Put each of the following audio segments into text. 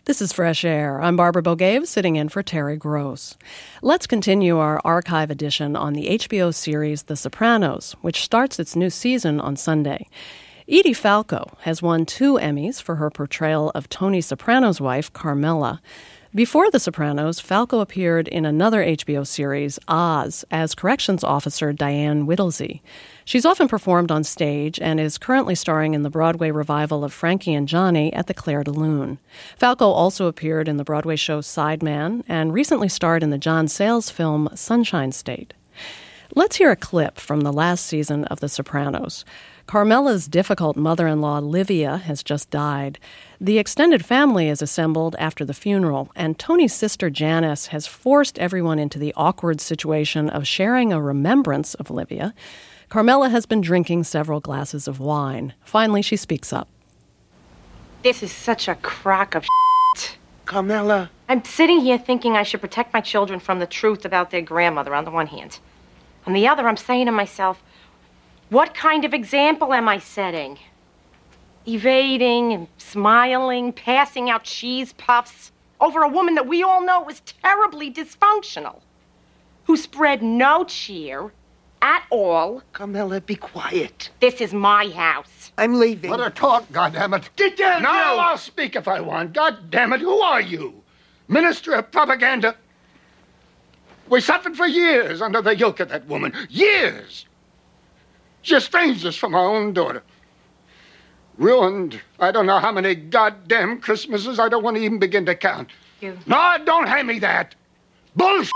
This is Fresh Air. I'm Barbara Bogaev, sitting in for Terry Gross. Let's continue our archive edition on the HBO series The Sopranos, which starts its new season on Sunday. Edie Falco has won 2 Emmys for her portrayal of Tony Soprano's wife, Carmela. Before The Sopranos, Falco appeared in another HBO series, Oz, as corrections officer Diane Whittlesey. She's often performed on stage and is currently starring in the Broadway revival of Frankie and Johnny at the Claire de Lune. Falco also appeared in the Broadway show Sideman and recently starred in the John Sayles film Sunshine State. Let's hear a clip from the last season of The Sopranos. Carmela's difficult mother-in-law, Livia, has just died. The extended family is assembled after the funeral, and Tony's sister Janice has forced everyone into the awkward situation of sharing a remembrance of Livia. Carmela has been drinking several glasses of wine. Finally, she speaks up. This is such a crock of shit. Carmela. I'm sitting here thinking I should protect my children from the truth about their grandmother on the one hand. On the other, I'm saying to myself, what kind of example am I setting? Evading and smiling, passing out cheese puffs over a woman that we all know was terribly dysfunctional, who spread no cheer at all. Carmela, be quiet. This is my house. I'm leaving. Let her talk, goddammit. Get down, No, you! I'll speak if I want. Goddammit, who are you? Minister of propaganda? We suffered for years under the yoke of that woman. Years! She estranged us from our own daughter. Ruined I don't know how many goddamn Christmases I don't want to even begin to count. No, don't hand me that. Bullshit!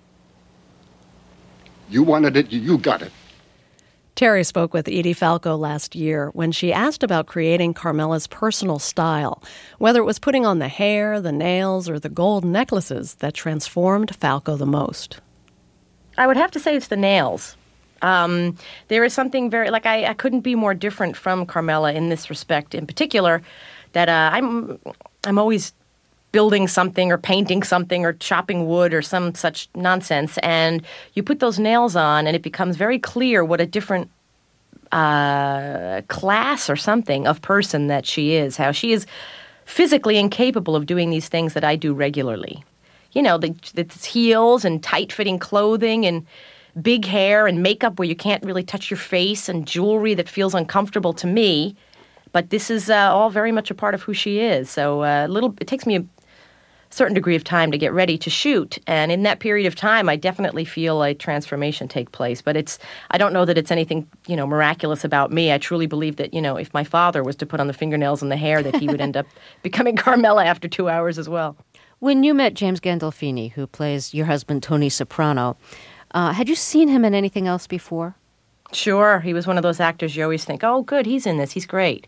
You wanted it, you got it. Terry spoke with Edie Falco last year when she asked about creating Carmela's personal style, whether it was putting on the hair, the nails, or the gold necklaces that transformed Falco the most. I would have to say it's the nails. There is something very, I couldn't be more different from Carmela in this respect in particular, that I'm always building something or painting something or chopping wood or some such nonsense, and you put those nails on and it becomes very clear what a different class or something of person that she is, how she is physically incapable of doing these things that I do regularly. You know, the heels and tight-fitting clothing and big hair and makeup where you can't really touch your face and jewelry that feels uncomfortable to me. But this is all very much a part of who she is. So it takes me a certain degree of time to get ready to shoot. And in that period of time, I definitely feel a transformation take place. But I don't know that it's anything, miraculous about me. I truly believe that, if my father was to put on the fingernails and the hair, that he would end up becoming Carmela after 2 hours as well. When you met James Gandolfini, who plays your husband, Tony Soprano, had you seen him in anything else before? Sure. He was one of those actors you always think, oh, good, he's in this. He's great.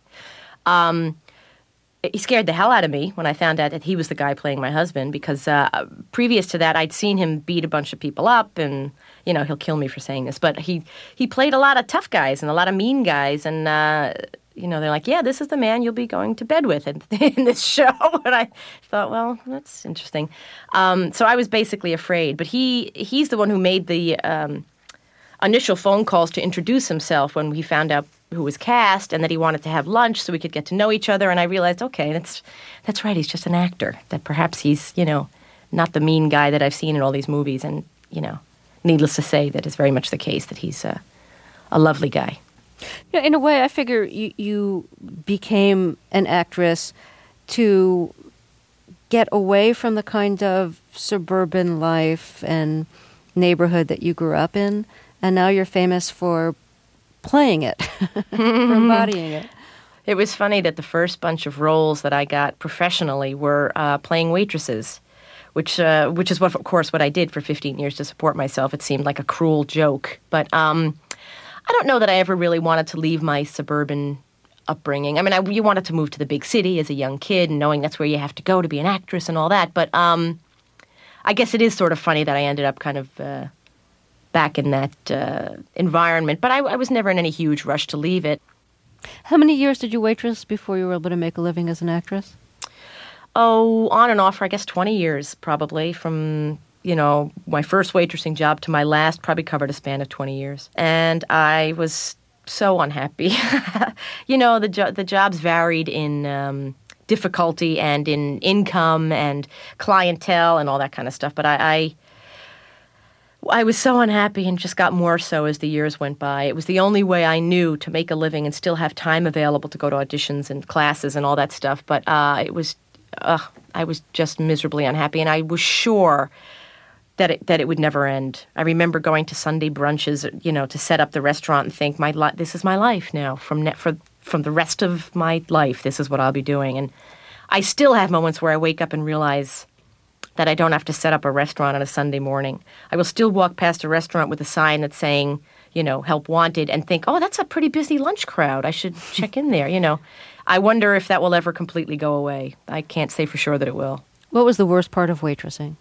He scared the hell out of me when I found out that he was the guy playing my husband, because previous to that, I'd seen him beat a bunch of people up, and, he'll kill me for saying this, but he played a lot of tough guys and a lot of mean guys, and, they're like, yeah, this is the man you'll be going to bed with in this show. And I thought, well, that's interesting. So I was basically afraid. But he's the one who made the initial phone calls to introduce himself when he found out who was cast, and that he wanted to have lunch so we could get to know each other. And I realized, okay, that's right. He's just an actor. That perhaps he's, not the mean guy that I've seen in all these movies. And, needless to say, that is very much the case, that he's a lovely guy. In a way, I figure you became an actress to get away from the kind of suburban life and neighborhood that you grew up in, and now you're famous for playing it, for embodying it. It was funny that the first bunch of roles that I got professionally were playing waitresses, which is what, of course, what I did for 15 years to support myself. It seemed like a cruel joke, but I don't know that I ever really wanted to leave my suburban upbringing. I mean, you wanted to move to the big city as a young kid, and knowing that's where you have to go to be an actress and all that. But I guess it is sort of funny that I ended up kind of back in that environment. But I was never in any huge rush to leave it. How many years did you waitress before you were able to make a living as an actress? Oh, on and off for, I guess, 20 years probably, from my first waitressing job to my last, probably covered a span of 20 years. And I was so unhappy. The jobs varied in difficulty and in income and clientele and all that kind of stuff. But I was so unhappy and just got more so as the years went by. It was the only way I knew to make a living and still have time available to go to auditions and classes and all that stuff. But I was just miserably unhappy, and I was sure that it would never end. I remember going to Sunday brunches, to set up the restaurant and think, this is my life now. From the rest of my life, this is what I'll be doing. And I still have moments where I wake up and realize that I don't have to set up a restaurant on a Sunday morning. I will still walk past a restaurant with a sign that's saying, help wanted, and think, oh, that's a pretty busy lunch crowd. I should check in there, I wonder if that will ever completely go away. I can't say for sure that it will. What was the worst part of waitressing?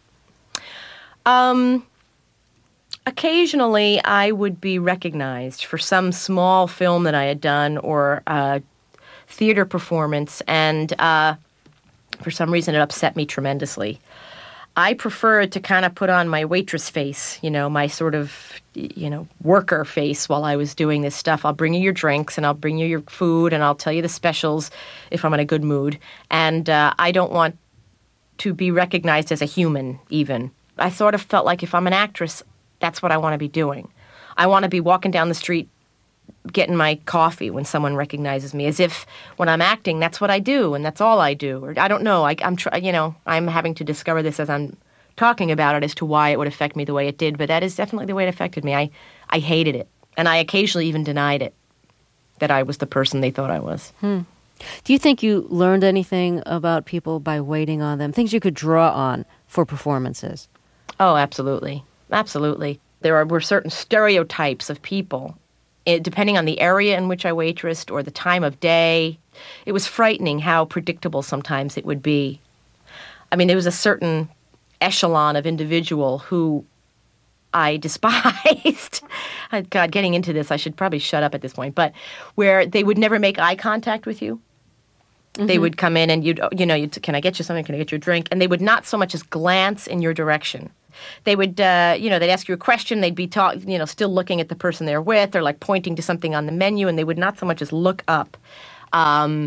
Occasionally, I would be recognized for some small film that I had done or a theater performance, and for some reason it upset me tremendously. I preferred to kind of put on my waitress face, my sort of, worker face while I was doing this stuff. I'll bring you your drinks, and I'll bring you your food, and I'll tell you the specials if I'm in a good mood. And I don't want to be recognized as a human, even. I sort of felt like if I'm an actress, that's what I want to be doing. I want to be walking down the street getting my coffee when someone recognizes me, as if when I'm acting, that's what I do and that's all I do. Or I don't know. I'm having to discover this as I'm talking about it as to why it would affect me the way it did. But that is definitely the way it affected me. I hated it, and I occasionally even denied it, that I was the person they thought I was. Do you think you learned anything about people by waiting on them? Things you could draw on for performances? Oh, absolutely. Absolutely. There were certain stereotypes of people, depending on the area in which I waitressed or the time of day. It was frightening how predictable sometimes it would be. I mean, there was a certain echelon of individual who I despised. God, getting into this, I should probably shut up at this point, but where they would never make eye contact with you. Mm-hmm. They would come in and you'd can I get you something? Can I get you a drink? And they would not so much as glance in your direction. They would, they'd ask you a question. They'd be still looking at the person they're with, or like pointing to something on the menu, and they would not so much as look up. I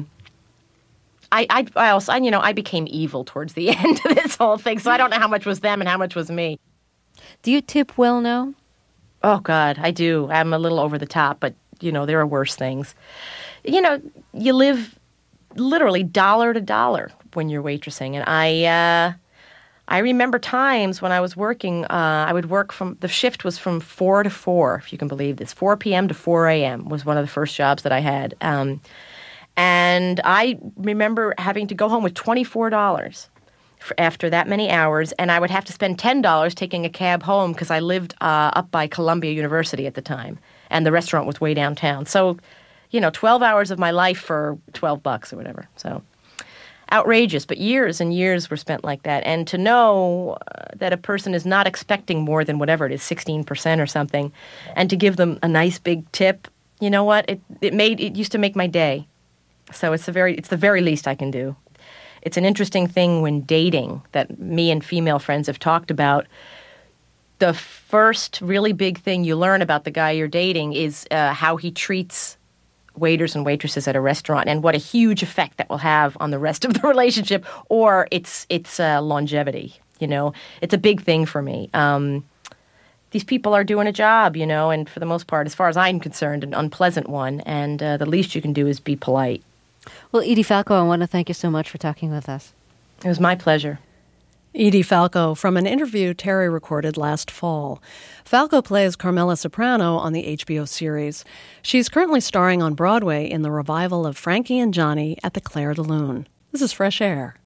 became evil towards the end of this whole thing, so I don't know how much was them and how much was me. Do you tip well now? Oh, God, I do. I'm a little over the top, but, there are worse things. You live literally dollar to dollar when you're waitressing, and I remember times when I was working, I would work the shift was from 4 to 4, if you can believe this. 4 p.m. to 4 a.m. was one of the first jobs that I had. And I remember having to go home with $24 after that many hours, and I would have to spend $10 taking a cab home because I lived up by Columbia University at the time, and the restaurant was way downtown. So, 12 hours of my life for $12 or whatever. So outrageous, but years and years were spent like that. And to know that a person is not expecting more than whatever it is, 16% or something, and to give them a nice big tip, you know what? It used to make my day. So it's the very least I can do. It's an interesting thing when dating that me and female friends have talked about. The first really big thing you learn about the guy you're dating is how he treats waiters and waitresses at a restaurant, and what a huge effect that will have on the rest of the relationship or its longevity. It's a big thing for me. These people are doing a job, and for the most part, as far as I'm concerned, an unpleasant one, and the least you can do is be polite. Well, Edie Falco, I want to thank you so much for talking with us. It was my pleasure. Edie Falco, from an interview Terry recorded last fall. Falco plays Carmela Soprano on the HBO series. She's currently starring on Broadway in the revival of Frankie and Johnny at the Claire de Lune. This is Fresh Air.